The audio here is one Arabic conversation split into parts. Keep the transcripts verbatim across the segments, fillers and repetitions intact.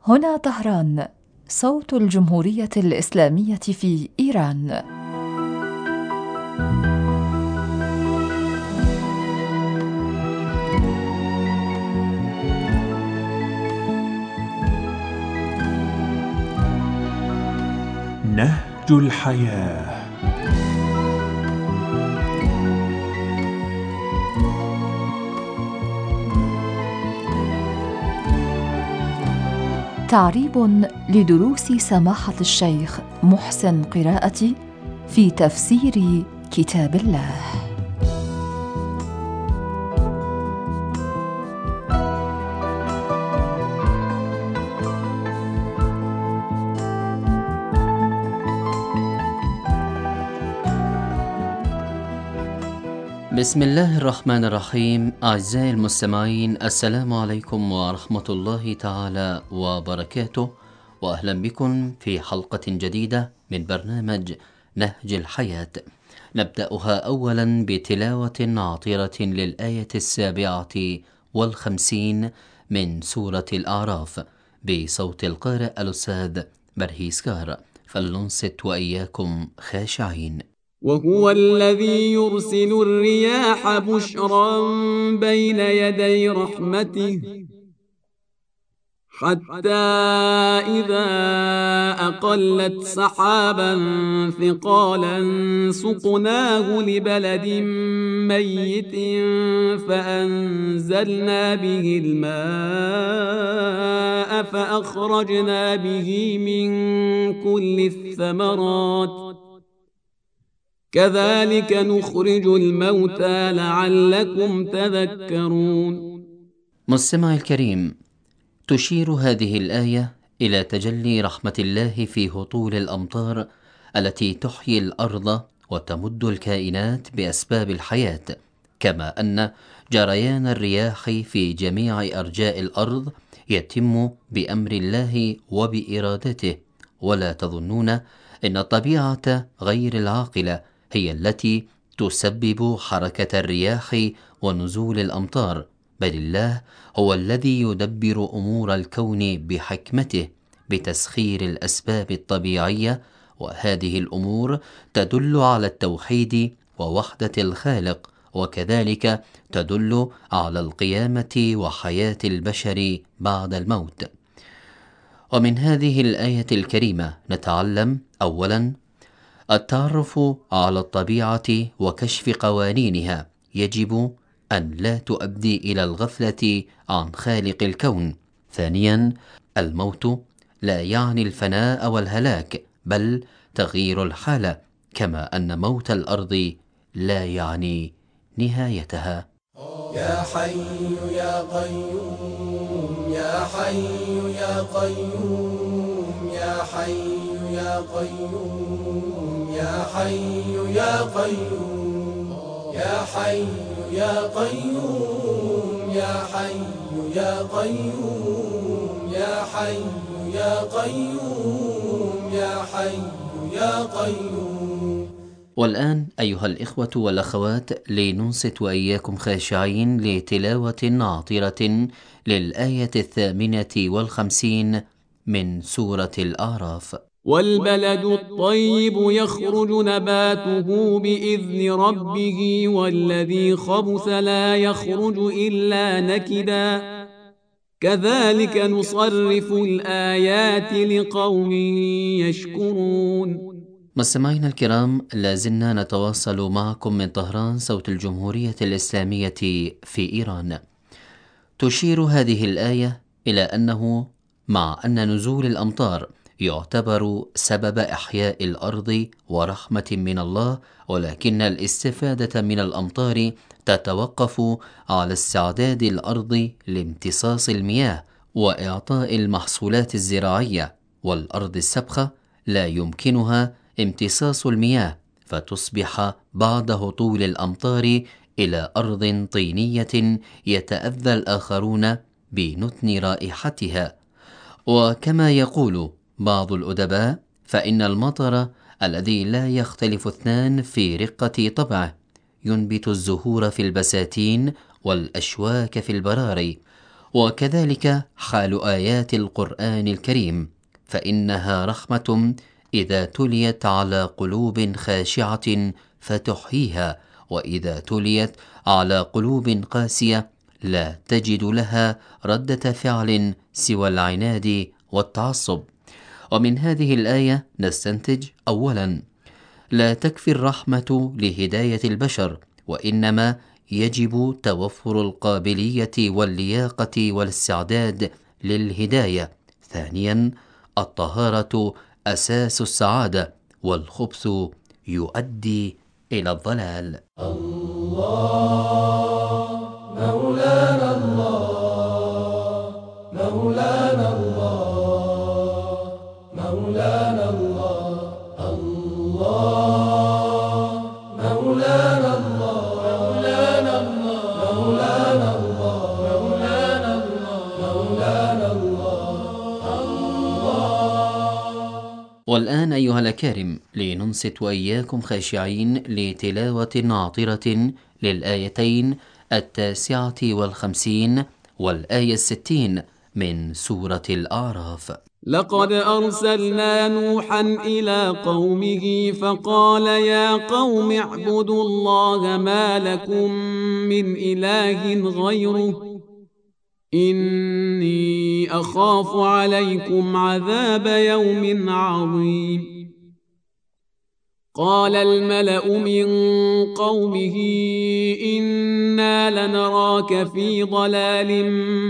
هنا طهران، صوت الجمهورية الإسلامية في إيران. نهج الحياة. تعريب لدروس سماحة الشيخ محسن قراءتي في تفسير كتاب الله. بسم الله الرحمن الرحيم. أعزائي المستمعين، السلام عليكم ورحمة الله تعالى وبركاته، وأهلا بكم في حلقة جديدة من برنامج نهج الحياة. نبدأها أولا بتلاوة عطرة للآية السابعة والخمسين من سورة الأعراف بصوت القارئ الأستاذ برهيسكار، فلننصت وإياكم خاشعين. وهو الذي يرسل الرياح بشرا بين يدي رحمته حتى إذا أقلت سحابا ثقالا سقناه لبلد ميت فأنزلنا به الماء فأخرجنا به من كل الثمرات كذلك نخرج الموتى لعلكم تذكرون. مستمع الكريم، تشير هذه الآية إلى تجلي رحمة الله في هطول الأمطار التي تحيي الأرض وتمد الكائنات بأسباب الحياة، كما أن جريان الرياح في جميع أرجاء الأرض يتم بأمر الله وبإرادته. ولا تظنون أن الطبيعة غير العاقلة هي التي تسبب حركة الرياح ونزول الأمطار، بل الله هو الذي يدبر أمور الكون بحكمته بتسخير الأسباب الطبيعية، وهذه الأمور تدل على التوحيد ووحدة الخالق، وكذلك تدل على القيامة وحياة البشر بعد الموت. ومن هذه الآية الكريمة نتعلم أولا التعرف على الطبيعة وكشف قوانينها يجب أن لا تؤدي إلى الغفلة عن خالق الكون. ثانيا الموت لا يعني الفناء والهلاك، بل تغيير الحالة، كما أن موت الأرض لا يعني نهايتها. يا حي يا قيوم يا حي يا قيوم يا حي يا قيوم يا حي يا قيوم يا حي يا قيوم يا حي يا قيوم يا حي يا قيوم يا حي يا قيوم. والآن أيها الإخوة والأخوات، لننصت وإياكم خاشعين لتلاوة عطرة للآية الثامنة والخمسين من سورة الأعراف. والبلد الطيب يخرج نباته بإذن ربه والذي خبث لا يخرج إلا نكدا كذلك نصرف الآيات لقوم يشكرون. مستمعينا الكرام، لازلنا نتواصل معكم من طهران، صوت الجمهورية الإسلامية في إيران. تشير هذه الآية إلى أنه مع أن نزول الأمطار يعتبر سبب إحياء الأرض ورحمة من الله، ولكن الاستفادة من الأمطار تتوقف على استعداد الأرض لامتصاص المياه وإعطاء المحصولات الزراعية، والأرض السبخة لا يمكنها امتصاص المياه، فتصبح بعد هطول الأمطار إلى أرض طينية يتأذى الآخرون بنتن رائحتها. وكما يقول بعض الأدباء، فإن المطر الذي لا يختلف اثنان في رقة طبعه ينبت الزهور في البساتين والأشواك في البراري، وكذلك حال آيات القرآن الكريم، فإنها رحمة إذا تليت على قلوب خاشعة فتحييها، وإذا تليت على قلوب قاسية لا تجد لها ردة فعل سوى العناد والتعصب. ومن هذه الآية نستنتج: أولا، لا تكفي الرحمة لهداية البشر، وإنما يجب توفر القابلية واللياقة والاستعداد للهداية. ثانيا، الطهارة أساس السعادة، والخبث يؤدي إلى الضلال. الله مولانا الله مولانا الله مولانا الله الله مولانا الله مولانا الله مولانا الله مولانا الله مولانا الله. والآن أيها الأكارم، لننصت وإياكم خاشعين لتلاوة عاطرة للآيتين التاسعة والخمسين والآية الستين من سورة الأعراف. لقد أرسلنا نوحا إلى قومه فقال يا قوم اعبدوا الله ما لكم من إله غيره إني أخاف عليكم عذاب يوم عظيم. قال الملأ من قومه إنا لنراك في ضلال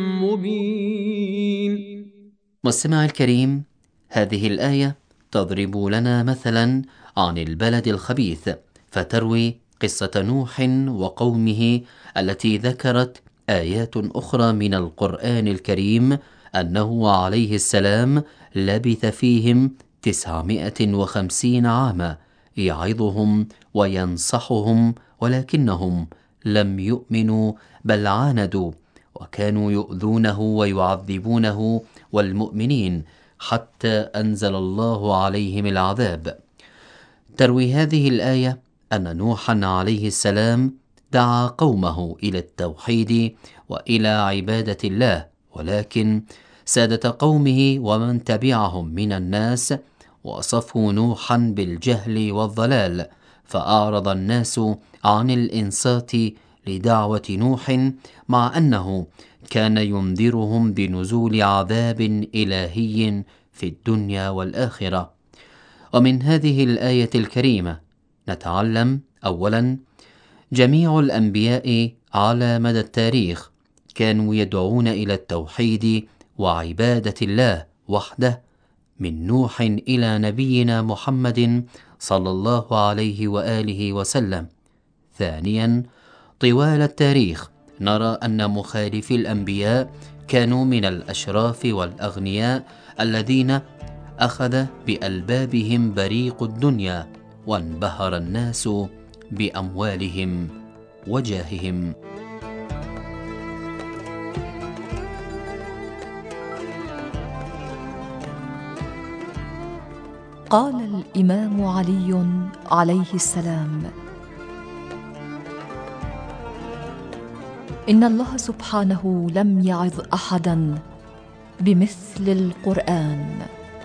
مبين. مستمع الكريم، هذه الآية تضرب لنا مثلا عن البلد الخبيث، فتروي قصة نوح وقومه التي ذكرت آيات أخرى من القرآن الكريم أنه عليه السلام لبث فيهم تسعمائة وخمسين عاما يعظهم وينصحهم، ولكنهم لم يؤمنوا بل عاندوا، وكانوا يؤذونه ويعذبونه والمؤمنين حتى أنزل الله عليهم العذاب. تروي هذه الآية أن نوحا عليه السلام دعا قومه إلى التوحيد وإلى عبادة الله، ولكن سادة قومه ومن تبعهم من الناس وصفوا نوحا بالجهل والضلال، فأعرض الناس عن الإنصات لدعوة نوح، مع أنه كان ينذرهم بنزول عذاب إلهي في الدنيا والآخرة. ومن هذه الآية الكريمة نتعلم: أولا، جميع الأنبياء على مدى التاريخ كانوا يدعون إلى التوحيد وعبادة الله وحده، من نوح إلى نبينا محمد صلى الله عليه وآله وسلم. ثانيا، طوال التاريخ نرى أن مخالفي الأنبياء كانوا من الأشراف والأغنياء الذين أخذ بألبابهم بريق الدنيا، وانبهر الناس بأموالهم وجاههم. قال الإمام علي عليه السلام: إن الله سبحانه لم يعظ أحدا بمثل القرآن.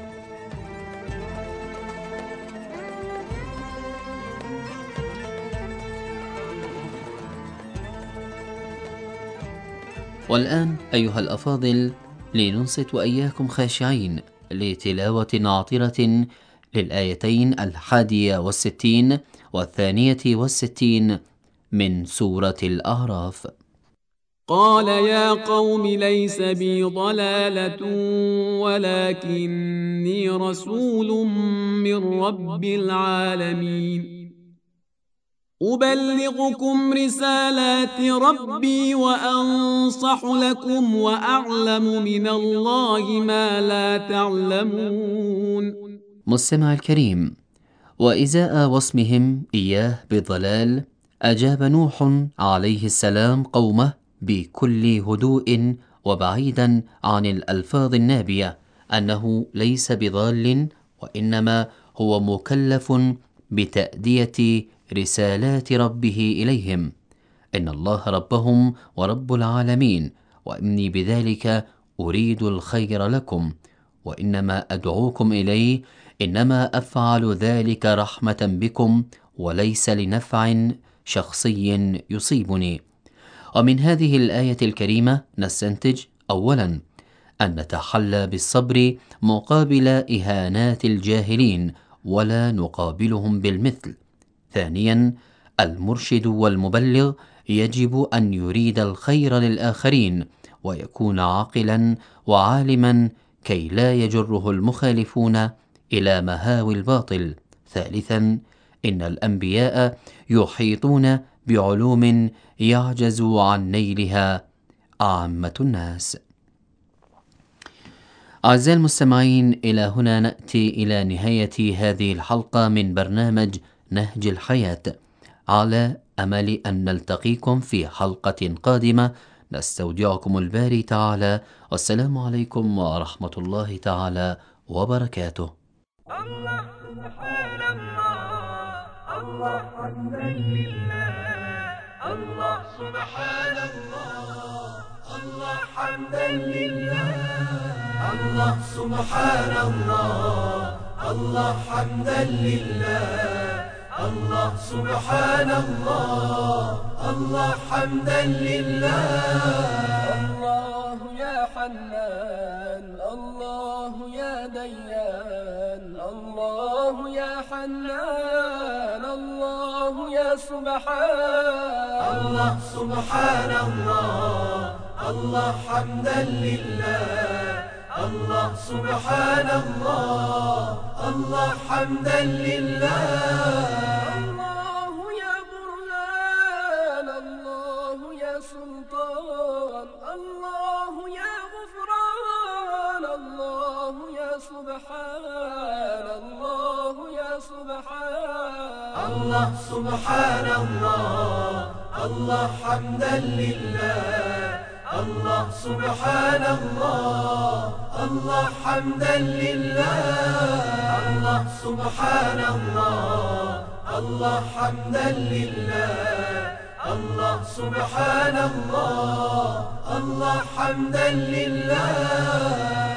والآن أيها الأفاضل، لننصت وإياكم خاشعين لتلاوة عاطرة للآيتين الحادية والستين والثانية والستين من سورة الأعراف. قال يا قوم ليس بي ضلالة ولكني رسول من رب العالمين أبلغكم رسالات ربي وأنصح لكم وأعلم من الله ما لا تعلمون. مستمع الكريم، وإزاء وصمهم إياه بالضلال أجاب نوح عليه السلام قومه بكل هدوء وبعيدا عن الألفاظ النابية أنه ليس بضال، وإنما هو مكلف بتأدية رسالات ربه إليهم. إن الله ربهم ورب العالمين، وإني بذلك أريد الخير لكم، وإنما أدعوكم إليه إنما أفعل ذلك رحمة بكم وليس لنفع شخصي يصيبني. ومن هذه الآية الكريمة نستنتج أولا أن نتحلى بالصبر مقابل إهانات الجاهلين ولا نقابلهم بالمثل. ثانيا المرشد والمبلغ يجب أن يريد الخير للآخرين ويكون عاقلا وعالما كي لا يجره المخالفون إلى مهاوي الباطل. ثالثا إن الأنبياء يحيطون بعلوم يعجز عن نيلها عامة الناس. أعزائي المستمعين، إلى هنا نأتي إلى نهاية هذه الحلقة من برنامج نهج الحياة، على أمل أن نلتقيكم في حلقة قادمة. نستودعكم الباري تعالى، والسلام عليكم ورحمة الله تعالى وبركاته. الله سبحان الله، الله حمدا لله، الله سبحان الله، الله حمدا لله، الله سبحان الله، الله حمدا لله، الله سبحان الله، الله حمدا لله. الله يا حنان، الله يا ديان، الله يا حنان، الله يا سبحان. الله سبحان الله، الله حمدا لله، الله سبحان الله، الله حمدا لله. الله يا برهان، الله يا سلطان، الله يا غفران، الله يا سبحان، الله يا سبحان. الله سبحان الله، الله حمدا لله، الله سبحان الله، الله حمدا لله. الله سبحان الله، الله حمدا لله، الله سبحان الله، الله حمدا لله.